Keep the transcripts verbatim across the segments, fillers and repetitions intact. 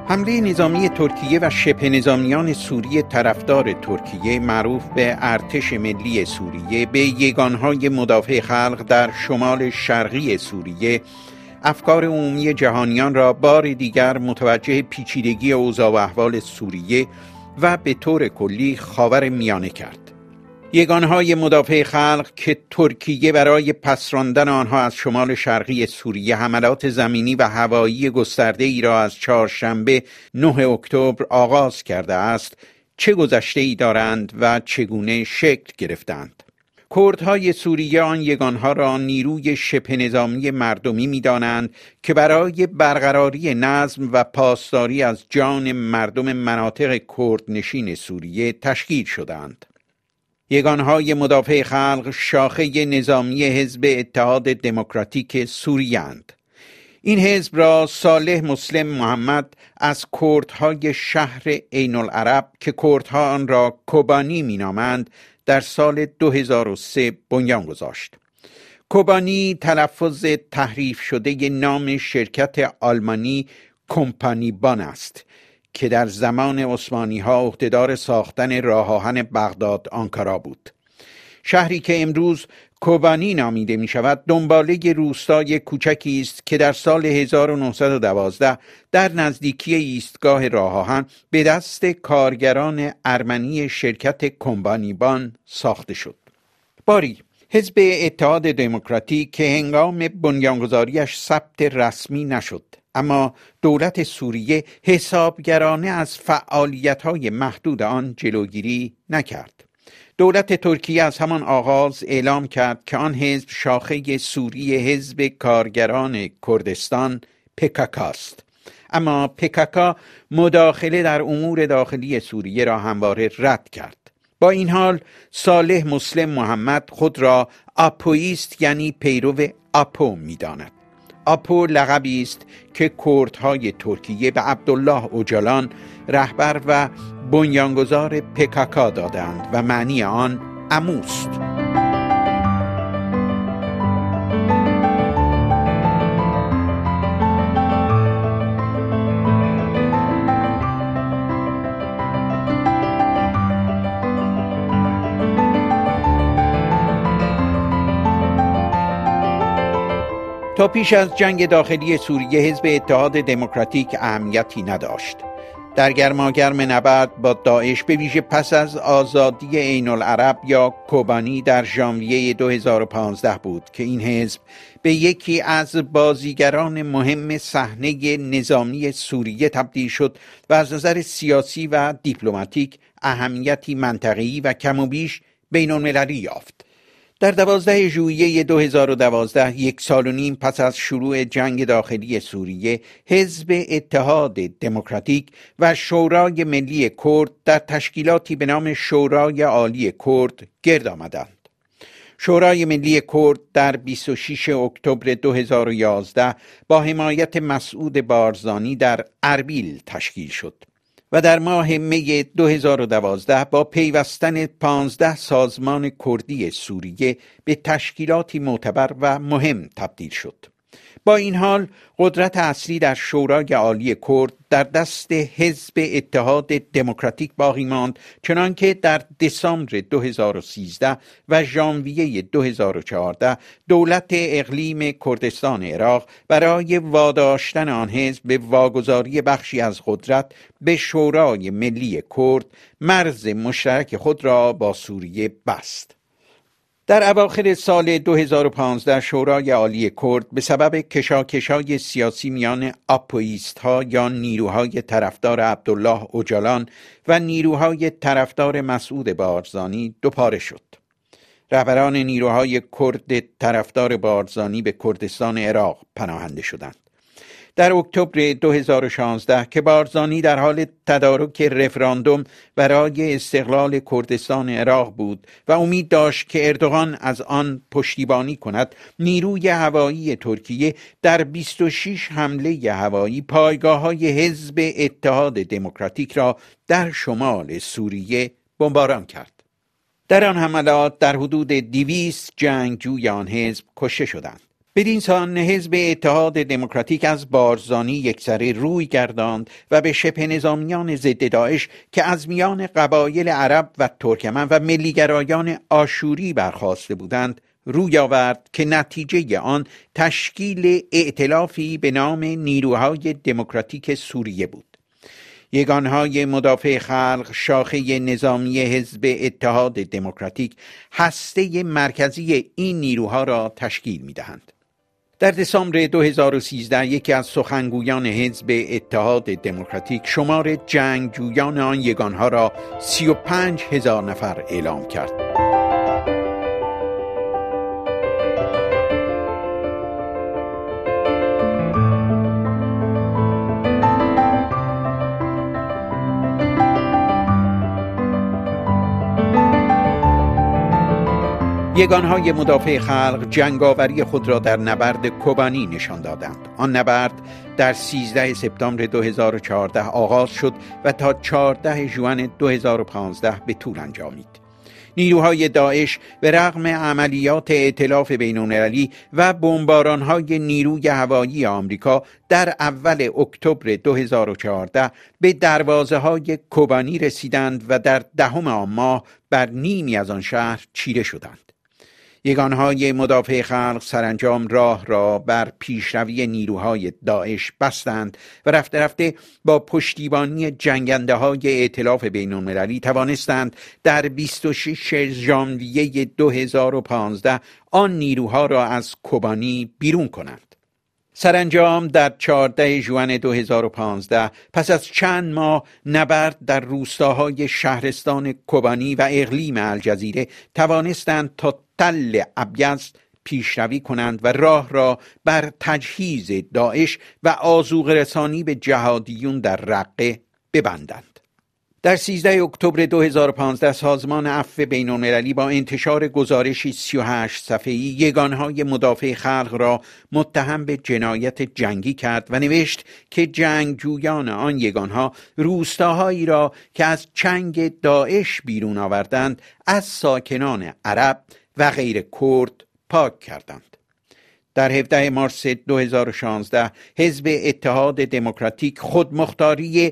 حمله نظامی ترکیه و شبه نظامیان سوریه طرفدار ترکیه معروف به ارتش ملی سوریه به یگانهای مدافع خلق در شمال شرقی سوریه افکار عمومی جهانیان را بار دیگر متوجه پیچیدگی اوضاع و احوال سوریه و به طور کلی خاور میانه کرد. یگانهای مدافع خلق که ترکیه برای پسراندن آنها از شمال شرقی سوریه حملات زمینی و هوایی گسترده ای را از چهارشنبه نه اکتبر آغاز کرده است، چه گذشته ای دارند و چگونه شکل گرفتند؟ کردهای سوریه آن یگانها را نیروی شبه نظامی مردمی می دانند که برای برقراری نظم و پاسداری از جان مردم مناطق کردنشین سوریه تشکیل شدند. یگانهای مدافع خلق شاخه نظامی حزب اتحاد دموکراتیک سوریه اند. این حزب را صالح مسلم محمد از کردهای شهر عین العرب که کردها آن را کوبانی می نامند در سال دو هزار و سه بنیان گذاشت. کوبانی تلفظ تحریف شده نام شرکت آلمانی کمپانی بان است که در زمان عثمانی ها عهدهدار ساختن راه آهن بغداد آنکارا بود. شهری که امروز کوبانی نامیده می شود دنباله روستای کوچکی است که در سال هزار و نهصد و دوازده در نزدیکی ایستگاه راه آهن به دست کارگران ارمنی شرکت کمپانی بان ساخته شد. باری حزب اتحاد دموکراتیک که هنگام بنیانگذاریش ثبت رسمی نشد، اما دولت سوریه حسابگرانه از فعالیت‌های محدود آن جلوگیری نکرد. دولت ترکیه از همان آغاز اعلام کرد که آن حزب شاخه سوری حزب کارگران کردستان پی کی کی است، اما پی کی کی مداخله در امور داخلی سوریه را همواره رد کرد. با این حال صالح مسلم محمد خود را آپویست یعنی پیرو آپو می‌داند. آپو لقبی است که کردهای ترکیه به عبدالله اوجالان رهبر و بنیانگذار پی کی کی دادند و معنی آن عموست. تا پیش از جنگ داخلی سوریه حزب اتحاد دموکراتیک اهمیتی نداشت. در گرماگرم نبرد با داعش به ویژه پس از آزادی عین العرب یا کوبانی در ژانویه دو هزار و پانزده بود که این حزب به یکی از بازیگران مهم صحنه نظامی سوریه تبدیل شد و از نظر سیاسی و دیپلماتیک اهمیتی منطقه‌ای و کم و بیش بین‌المللی یافت. در دوازده ژوئیه دو هزار و دوازده، یک سال و نیم پس از شروع جنگ داخلی سوریه، حزب اتحاد دموکراتیک و شورای ملی کرد در تشکیلاتی به نام شورای عالی کرد گرد آمدند. شورای ملی کرد در بیست و شش اکتبر دو هزار و یازده با حمایت مسعود بارزانی در اربیل تشکیل شد و در ماه می دو هزار و دوازده با پیوستن پانزده سازمان کردی سوریه به تشکیلاتی معتبر و مهم تبدیل شد. با این حال قدرت اصلی در شورای عالی کرد در دست حزب اتحاد دموکراتیک باقی ماند، چنانکه در دسامبر دو هزار و سیزده و ژانویه دو هزار و چهارده دولت اقلیم کردستان عراق برای واداشتن آن حزب به واگذاری بخشی از قدرت به شورای ملی کرد مرز مشترک خود را با سوریه بست. در اواخر سال دو هزار و پانزده شورای عالی کرد به سبب کشاکش‌های سیاسی میان آپویست‌ها یا نیروهای طرفدار عبدالله اوجالان و نیروهای طرفدار مسعود بارزانی دوپاره شد. رهبران نیروهای کرد طرفدار بارزانی به کردستان عراق پناهنده شدند. در اکتبر دو هزار و شانزده که بارزانی در حال تدارک رفراندوم برای استقلال کردستان عراق بود و امید داشت که اردوغان از آن پشتیبانی کند، نیروی هوایی ترکیه در بیست و شش حمله هوایی پایگاه‌های حزب اتحاد دموکراتیک را در شمال سوریه بمباران کرد. در آن حملات در حدود دویست جنگجوی آن حزب کشته شدند. بدین سان حزب اتحاد دموکراتیک از بارزانی یکسره روی گرداند و به شبه نظامیان ضد داعش که از میان قبایل عرب و ترکمن و ملیگرایان آشوری برخاسته بودند روی آورد که نتیجه آن تشکیل ائتلافی به نام نیروهای دموکراتیک سوریه بود. یگانهای مدافع خلق، شاخه نظامی حزب اتحاد دموکراتیک، هسته مرکزی این نیروها را تشکیل می‌دهند. در دسامبر دو هزار و سیزده یکی از سخنگویان حزب اتحاد دموکراتیک شمار جنگجویان آن یگانها را سی و پنج هزار نفر اعلام کرد. یگانهای مدافع خلق جنگاوری خود را در نبرد کوبانی نشان دادند. آن نبرد در سیزده سپتامبر دو هزار و چهارده آغاز شد و تا چهارده ژوئن دو هزار و پانزده به طول انجامید. نیروهای داعش به رغم عملیات ائتلاف بین‌المللی و بمباران‌های نیروی هوایی آمریکا در اول اکتبر دو هزار و چهارده به دروازه‌های کوبانی رسیدند و در دهم آن ماه بر نیمی از آن شهر چیره شدند. یگانهای مدافع خلق سرانجام راه را بر پیشروی نیروهای داعش بستند و رفته رفته با پشتیبانی جنگنده های ائتلاف بین المللی توانستند در بیست و شش ژانویه دو هزار و پانزده آن نیروها را از کوبانی بیرون کنند. سرانجام در چهارده ژوئن دو هزار و پانزده پس از چند ماه نبرد در روستاهای شهرستان کوبانی و اقلیم الجزیره توانستند تا تل ابیض پیشروی کنند و راه را بر تجهیز داعش و آذوقه رسانی به جهادیون در رقه ببندند. در سیزده اکتبر دو هزار و پانزده سازمان عفو بین‌المللی با انتشار گزارشی سی و هشت صفحه‌ای یگانهای مدافع خلق را متهم به جنایت جنگی کرد و نوشت که جنگجویان آن یگانها روستاهایی را که از چنگ داعش بیرون آوردند از ساکنان عرب و غیر کرد پاک کردند. در هفدهم مارس دو هزار و شانزده حزب اتحاد دموکراتیک خودمختاری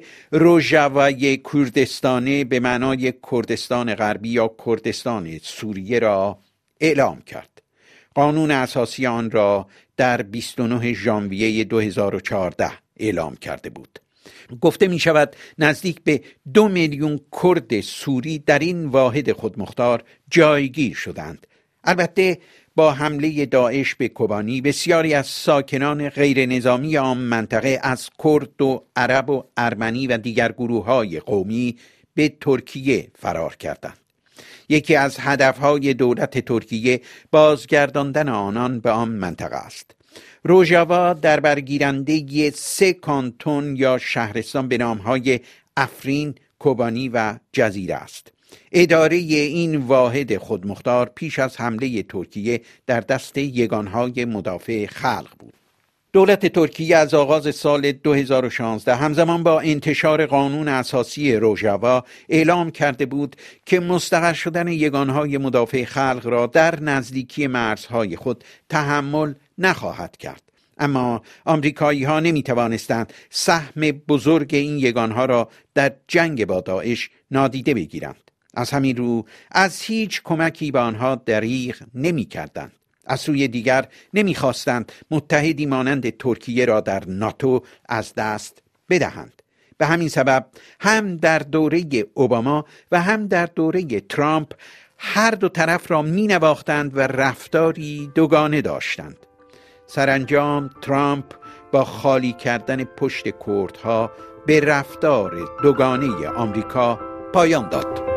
روژاوای کردستانه به معنای کردستان غربی یا کردستان سوریه را اعلام کرد. قانون اساسی آن را در بیست و نه ژانویه دو هزار و چهارده اعلام کرده بود. گفته می شود نزدیک به دو میلیون کرد سوری در این واحد خودمختار جایگیر شدند. البته با حمله داعش به کوبانی بسیاری از ساکنان غیر نظامی آن منطقه از کرد و عرب و ارمنی و دیگر گروه‌های قومی به ترکیه فرار کردند. یکی از هدفهای دولت ترکیه بازگرداندن آنان به آن منطقه است. روژاوا در برگیرنده سه کانتون یا شهرستان به نامهای افرین، کوبانی و جزیره است. اداره این واحد خودمختار پیش از حمله ترکیه در دست یگانهای مدافع خلق بود. دولت ترکیه از آغاز سال دو هزار و شانزده همزمان با انتشار قانون اساسی روژاوا اعلام کرده بود که مستقر شدن یگانهای مدافع خلق را در نزدیکی مرزهای خود تحمل نخواهد کرد. اما آمریکایی ها نمی توانستند سهم بزرگ این یگانها را در جنگ با داعش نادیده بگیرند. از همین رو از هیچ کمکی به آنها دریغ نمی کردند. از سوی دیگر نمی خواستند متحدی مانند ترکیه را در ناتو از دست بدهند. به همین سبب هم در دوره اوباما و هم در دوره ترامپ هر دو طرف را می نواختند و رفتاری دوگانه داشتند. سرانجام ترامپ با خالی کردن پشت کردها به رفتار دوگانه آمریکا پایان داد.